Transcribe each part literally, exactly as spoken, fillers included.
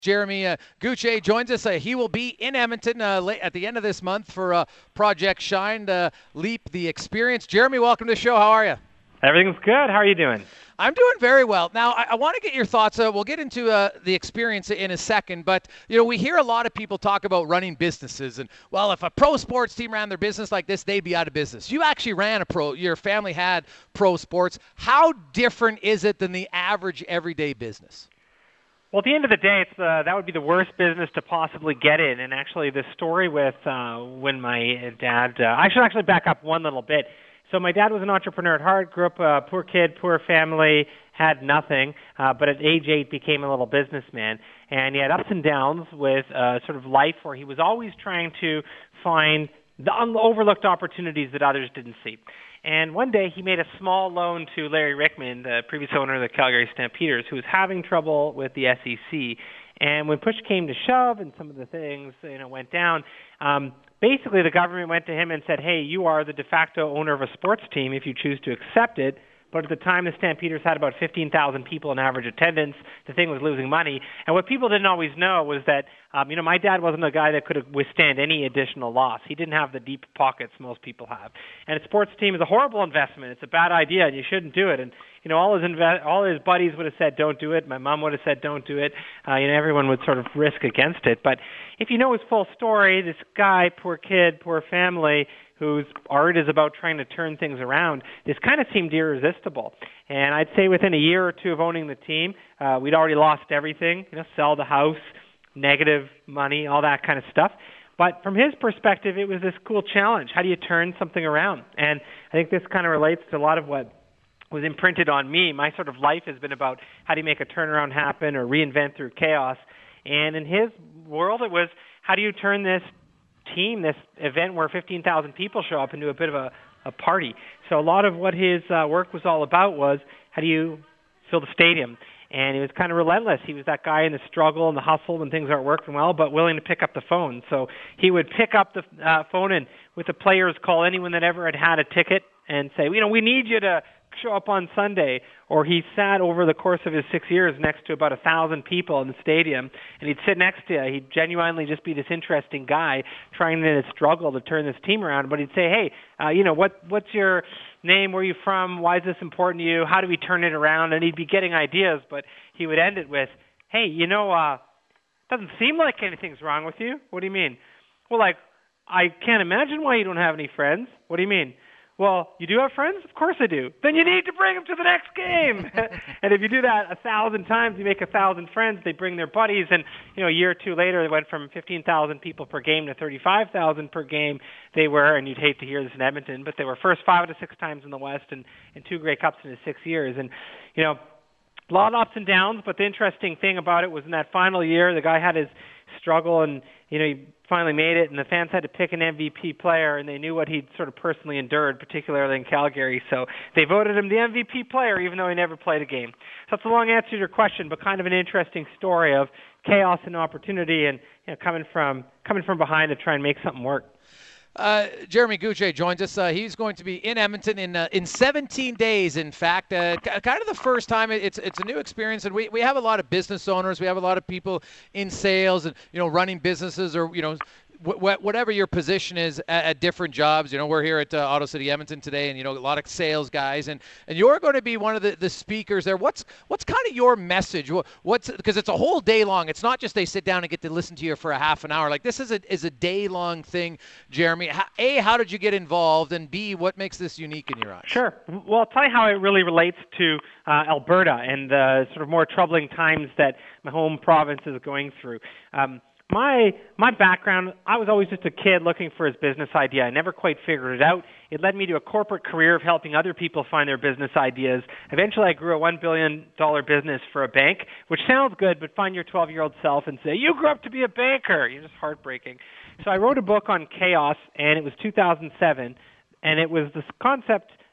Jeremy uh, Gauthier joins us. Uh, he will be in Edmonton uh, late, at the end of this month for uh, Project Shine, uh, Leap the Experience. Jeremy, welcome to the show. How are you? Everything's good. How are you doing? I'm doing very well. Now, I, I want to get your thoughts. Uh, we'll get into uh, the experience in a second, but you know, we hear a lot of people talk about running businesses, and well, if a pro sports team ran their business like this, they'd be out of business. You actually ran a pro. Your family had pro sports. How different is it than the average everyday business? Well, at the end of the day, it's uh, that would be the worst business to possibly get in. And actually, the story with uh, when my dad, uh, I should actually back up one little bit. So my dad was an entrepreneur at heart, grew up a poor kid, poor family, had nothing, uh, but at age eight became a little businessman. And he had ups and downs with uh, sort of life where he was always trying to find the overlooked opportunities that others didn't see. And one day he made a small loan to Larry Rickman, the previous owner of the Calgary Stampeders, who was having trouble with the S E C. And when push came to shove and some of the things you know went down, um, basically the government went to him and said, hey, you are the de facto owner of a sports team if you choose to accept it. But at the time, the Stampeders had about fifteen thousand people in average attendance. The thing was losing money. And what people didn't always know was that, um, you know, my dad wasn't a guy that could withstand any additional loss. He didn't have the deep pockets most people have. And a sports team is a horrible investment. It's a bad idea, and you shouldn't do it. And, you know, all his inve- all his buddies would have said, don't do it. My mom would have said, don't do it. Uh, you know, everyone would sort of risk against it. But if you know his full story, this guy, poor kid, poor family, whose art is about trying to turn things around, this kind of seemed irresistible. And I'd say within a year or two of owning the team, uh, we'd already lost everything, you know, sell the house, negative money, all that kind of stuff. But from his perspective, it was this cool challenge. How do you turn something around? And I think this kind of relates to a lot of what was imprinted on me. My sort of life has been about how do you make a turnaround happen or reinvent through chaos. And in his world, it was how do you turn this team, this event where fifteen thousand people show up, into a bit of a, a party. So a lot of what his uh, work was all about was how do you fill the stadium. And he was kind of relentless. He was that guy in the struggle and the hustle when things aren't working well, but willing to pick up the phone. So he would pick up the uh, phone and with the players call anyone that ever had had a ticket and say, you know, we need you to show up on Sunday. Or he sat over the course of his six years next to about a thousand people in the stadium, and he'd sit next to you. He'd genuinely just be this interesting guy trying to struggle to turn this team around. But he'd say, hey, uh, you know, what what's your name? Where are you from? Why is this important to you? How do we turn it around? And he'd be getting ideas, but he would end it with, hey, you know, uh, doesn't seem like anything's wrong with you. What do you mean? Well, like, I can't imagine why you don't have any friends. What do you mean? Well, you do have friends? Of course I do. Then you need to bring them to the next game. And if you do that a thousand times, you make a thousand friends. They bring their buddies. And, you know, a year or two later, they went from fifteen thousand people per game to thirty-five thousand per game. They were, and you'd hate to hear this in Edmonton, but they were first five to six times in the West and, and two Grey Cups in his six years. And, you know, a lot of ups and downs, but the interesting thing about it was in that final year, the guy had his struggle and, you know, he finally made it, and the fans had to pick an M V P player, and they knew what he'd sort of personally endured, particularly in Calgary. So they voted him the M V P player, even though he never played a game. So that's a long answer to your question, but kind of an interesting story of chaos and opportunity, and you know, coming from coming from behind to try and make something work. Uh, Jeremy Gauthier joins us. Uh, he's going to be in Edmonton in uh, in seventeen days. In fact, uh, kind of the first time. It's it's a new experience, and we, we have a lot of business owners. We have a lot of people in sales and you know running businesses or you know wh- whatever your position is at, at different jobs. You know, we're here at uh, Auto City Edmonton today, and you know a lot of sales guys, and, and you're going to be one of the, the speakers there. What's what's kind of your message? What's because it's a whole day long. It's not just they sit down and get to listen to you for a half an hour. Like this is a is a day long thing, Jeremy. A, how did you get involved, and B, what makes this unique in your eyes? Sure. Well, I'll tell you how it really relates to uh, Alberta and the sort of more troubling times that my home province is going through. Um, My my background, I was always just a kid looking for his business idea. I never quite figured it out. It led me to a corporate career of helping other people find their business ideas. Eventually, I grew a one billion dollars business for a bank, which sounds good, but find your twelve-year-old self and say, you grew up to be a banker. You're just heartbreaking. So I wrote a book on chaos, and it was two thousand seven, and it was this concept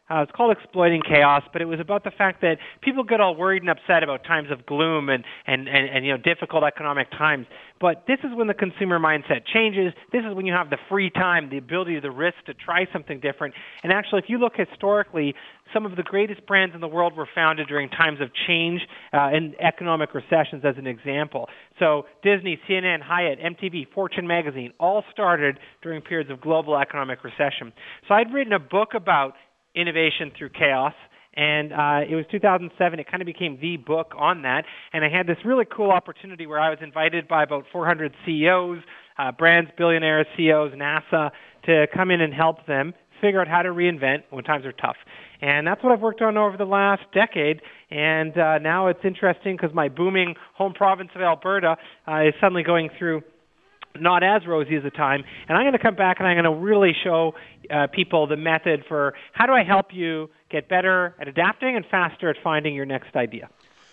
Uh, it's called Exploiting Chaos, but it was about the fact that people get all worried and upset about times of gloom and, and, and, and you know difficult economic times. But this is when the consumer mindset changes. This is when you have the free time, the ability, the risk to try something different. And actually, if you look historically, some of the greatest brands in the world were founded during times of change uh, and economic recessions, as an example. So Disney, C N N, Hyatt, M T V, Fortune Magazine all started during periods of global economic recession. So I'd written a book about innovation through chaos, and uh, it was two thousand seven. It kind of became the book on that, and I had this really cool opportunity where I was invited by about four hundred C E Os, uh, brands, billionaires, C E Os, NASA, to come in and help them figure out how to reinvent when times are tough. And that's what I've worked on over the last decade, and uh, now it's interesting because my booming home province of Alberta uh, is suddenly going through not as rosy as a time, and I'm going to come back and I'm going to really show uh, people the method for how do I help you get better at adapting and faster at finding your next idea.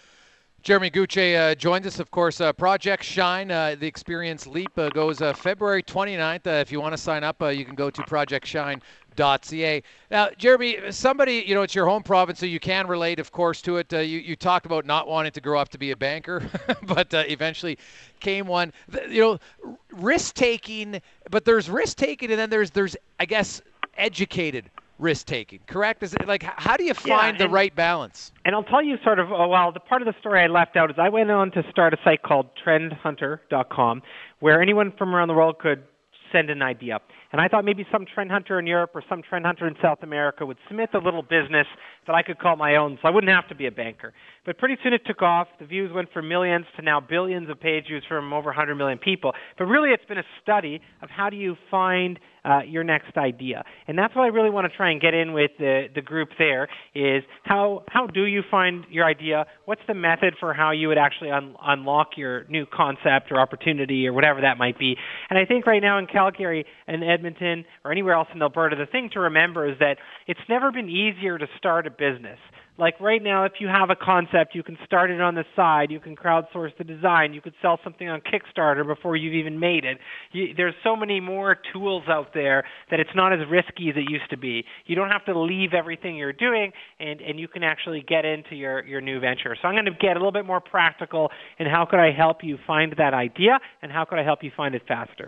Jeremy Gauthier uh, joins us, of course. Uh, Project Shine, uh, the Experience Leap, uh, goes uh, February twenty-ninth. Uh, if you want to sign up, uh, you can go to project shine dot c a. Now, Jeremy, somebody, you know, it's your home province, so you can relate, of course, to it. Uh, you, you talked about not wanting to grow up to be a banker, but uh, eventually came one. The, you know, risk-taking, but there's risk-taking, and then there's, there's I guess, educated risk-taking, correct? Is it like, how do you find yeah, the right balance? And I'll tell you sort of, oh, well, the part of the story I left out is I went on to start a site called trend hunter dot com, where anyone from around the world could send an idea. And I thought maybe some trend hunter in Europe or some trend hunter in South America would submit a little business that I could call my own, so I wouldn't have to be a banker. But pretty soon it took off. The views went from millions to now billions of page views from over one hundred million people. But really it's been a study of how do you find uh, your next idea. And that's what I really want to try and get in with the, the group there is how, how do you find your idea? What's the method for how you would actually un- unlock your new concept or opportunity or whatever that might be? And I think right now in Calgary and Edmonton or anywhere else in Alberta, the thing to remember is that it's never been easier to start a business. Like right now, if you have a concept, you can start it on the side, you can crowdsource the design, you could sell something on Kickstarter before you've even made it. You, there's so many more tools out there that it's not as risky as it used to be. You don't have to leave everything you're doing, and, and you can actually get into your, your new venture. So I'm going to get a little bit more practical in how could I help you find that idea, and how could I help you find it faster.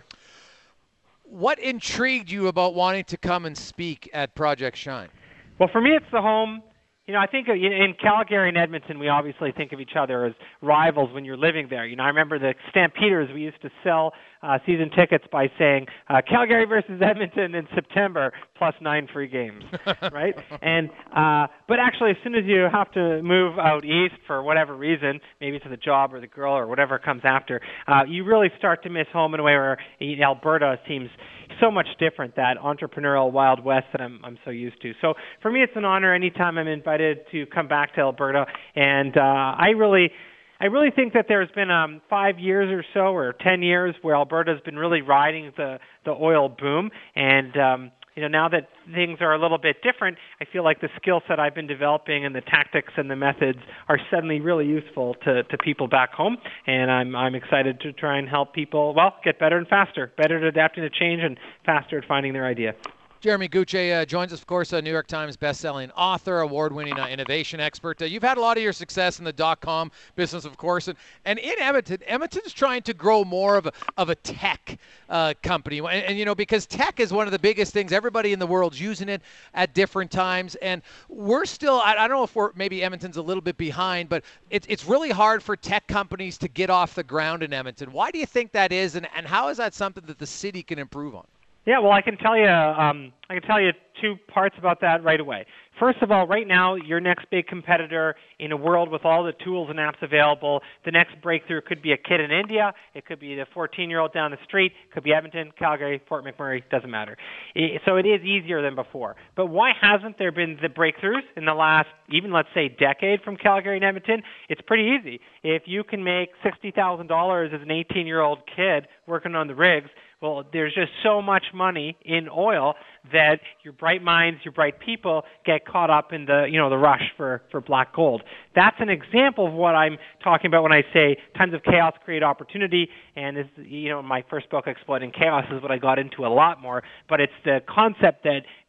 What intrigued you about wanting to come and speak at Project Shine? Well, for me, it's the home. You know, I think in Calgary and Edmonton, we obviously think of each other as rivals when you're living there. You know, I remember the Stampeders, we used to sell uh, season tickets by saying uh, Calgary versus Edmonton in September, plus nine free games, right? And uh, but actually, as soon as you have to move out east for whatever reason, maybe to the job or the girl or whatever comes after, uh, you really start to miss home in a way where Alberta seems so much different, that entrepreneurial Wild West that I'm I'm so used to. So for me, it's an honor anytime I'm invited to come back to Alberta, and uh, I really. I really think that there's been um, five years or so, or ten years, where Alberta's been really riding the the oil boom, and um, you know, now that things are a little bit different, I feel like the skill set I've been developing and the tactics and the methods are suddenly really useful to, to people back home, and I'm I'm excited to try and help people, well, get better and faster, better at adapting to change and faster at finding their idea. Jeremy Gauthier uh, joins us, of course, a New York Times best-selling author, award-winning uh, innovation expert. Uh, you've had a lot of your success in the dot-com business, of course, and, and in Edmonton, Edmonton's trying to grow more of a, of a tech uh, company. And, and, you know, because tech is one of the biggest things. Everybody in the world's using it at different times, and we're still, I, I don't know if we're, maybe Edmonton's a little bit behind, but it's it's really hard for tech companies to get off the ground in Edmonton. Why do you think that is, and, and how is that something that the city can improve on? Yeah, well, I can tell you, um, I can tell you two parts about that right away. First of all, right now, your next big competitor in a world with all the tools and apps available, the next breakthrough could be a kid in India, it could be the fourteen-year-old down the street, it could be Edmonton, Calgary, Fort McMurray, doesn't matter. It, so it is easier than before. But why hasn't there been the breakthroughs in the last, even let's say, decade from Calgary and Edmonton? It's pretty easy. If you can make sixty thousand dollars as an eighteen-year-old kid working on the rigs, well, there's just so much money in oil that your bright minds, your bright people get caught up in the, you know, the rush for, for black gold. That's an example of what I'm talking about when I say times of chaos create opportunity. And, is, you know, my first book, Exploiting Chaos, is what I got into a lot more. But it's the concept that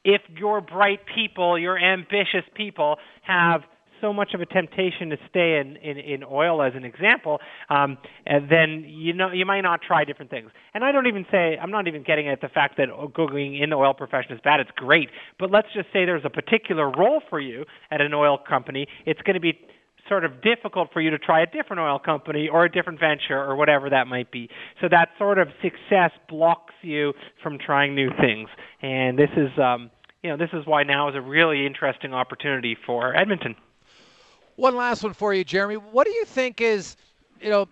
if your bright people, your ambitious people have so much of a temptation to stay in, in, in oil as an example, um, and then you know you might not try different things. And I don't even say, I'm not even getting at the fact that going in the oil profession is bad. It's great. But let's just say there's a particular role for you at an oil company. It's going to be sort of difficult for you to try a different oil company or a different venture or whatever that might be. So that sort of success blocks you from trying new things. And this is, um, you know, this is why now is a really interesting opportunity for Edmonton. One last one for you, Jeremy. What do you think is, you know,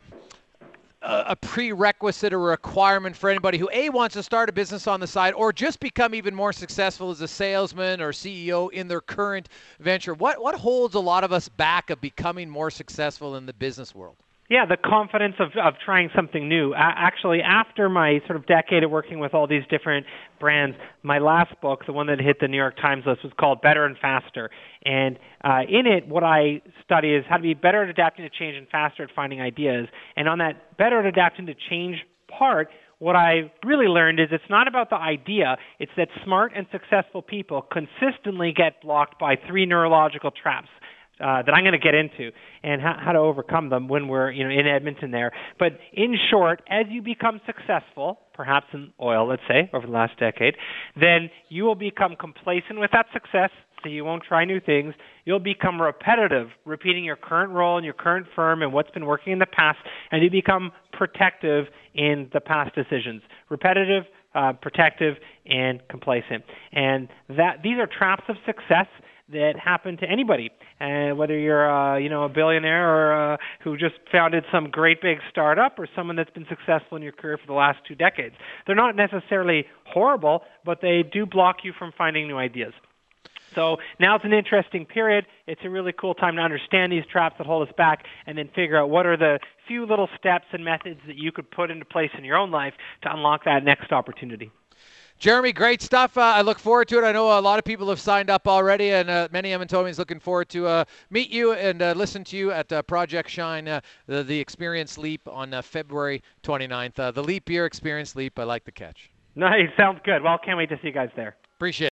a, a prerequisite or a requirement for anybody who, A, wants to start a business on the side or just become even more successful as a salesman or C E O in their current venture? What, what holds a lot of us back of becoming more successful in the business world? Yeah, the confidence of, of trying something new. Uh, actually, after my sort of decade of working with all these different brands, my last book, the one that hit the New York Times list, was called Better and Faster. And uh, in it, what I study is how to be better at adapting to change and faster at finding ideas. And on that better at adapting to change part, what I really learned is it's not about the idea. It's that smart and successful people consistently get blocked by three neurological traps. Uh, that I'm going to get into and how, how to overcome them when we're, you know, in Edmonton there. But in short, as you become successful, perhaps in oil, let's say, over the last decade, then you will become complacent with that success, so you won't try new things. You'll become repetitive, repeating your current role in your current firm and what's been working in the past, and you become protective in the past decisions. Repetitive, uh, protective, and complacent. And that these are traps of success that happen to anybody, uh, whether you're uh, you know a billionaire or uh, who just founded some great big startup or someone that's been successful in your career for the last two decades. They're not necessarily horrible, but they do block you from finding new ideas. So now it's an interesting period. It's a really cool time to understand these traps that hold us back and then figure out what are the few little steps and methods that you could put into place in your own life to unlock that next opportunity. Jeremy, great stuff. Uh, I look forward to it. I know a lot of people have signed up already, and uh, many Edmontonians looking forward to uh, meet you and uh, listen to you at uh, Project Shine, uh, the, the Experience Leap on uh, February twenty-ninth. Uh, the Leap Year Experience Leap. I like the catch. Nice. Sounds good. Well, can't wait to see you guys there. Appreciate it.